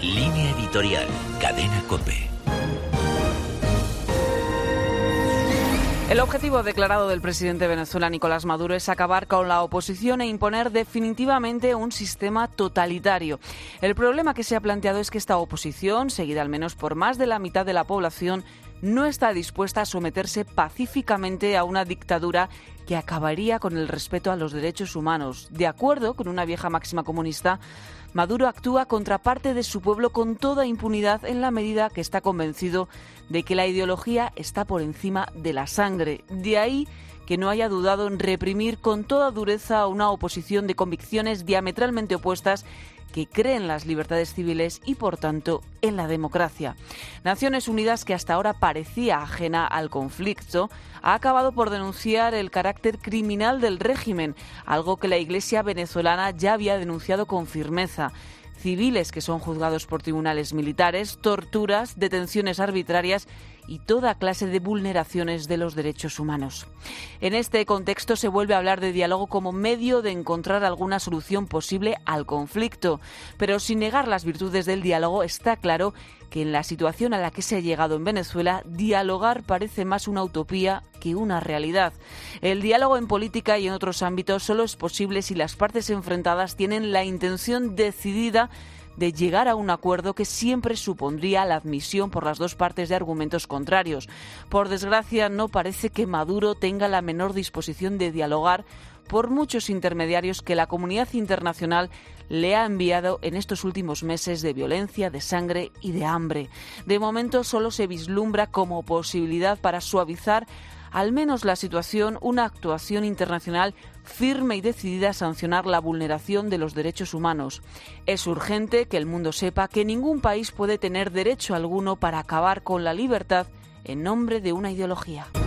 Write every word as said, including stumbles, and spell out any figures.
Línea editorial, Cadena COPE. El objetivo declarado del presidente de Venezuela, Nicolás Maduro, es acabar con la oposición e imponer definitivamente un sistema totalitario. El problema que se ha planteado es que esta oposición, seguida al menos por más de la mitad de la población, no está dispuesta a someterse pacíficamente a una dictadura que acabaría con el respeto a los derechos humanos. De acuerdo con una vieja máxima comunista, Maduro actúa contra parte de su pueblo con toda impunidad en la medida que está convencido de que la ideología está por encima de la sangre. De ahí que no haya dudado en reprimir con toda dureza a una oposición de convicciones diametralmente opuestas que cree en las libertades civiles y, por tanto, en la democracia. Naciones Unidas, que hasta ahora parecía ajena al conflicto, ha acabado por denunciar el carácter criminal del régimen, algo que la Iglesia venezolana ya había denunciado con firmeza. Civiles que son juzgados por tribunales militares, torturas, detenciones arbitrarias y toda clase de vulneraciones de los derechos humanos. En este contexto se vuelve a hablar de diálogo como medio de encontrar alguna solución posible al conflicto, pero sin negar las virtudes del diálogo, está claro que en la situación a la que se ha llegado en Venezuela, dialogar parece más una utopía que una realidad. El diálogo en política y en otros ámbitos solo es posible si las partes enfrentadas tienen la intención decidida de llegar a un acuerdo que siempre supondría la admisión por las dos partes de argumentos contrarios. Por desgracia, no parece que Maduro tenga la menor disposición de dialogar por muchos intermediarios que la comunidad internacional le ha enviado en estos últimos meses de violencia, de sangre y de hambre. De momento solo se vislumbra como posibilidad para suavizar al menos la situación, una actuación internacional firme y decidida a sancionar la vulneración de los derechos humanos. Es urgente que el mundo sepa que ningún país puede tener derecho alguno para acabar con la libertad en nombre de una ideología.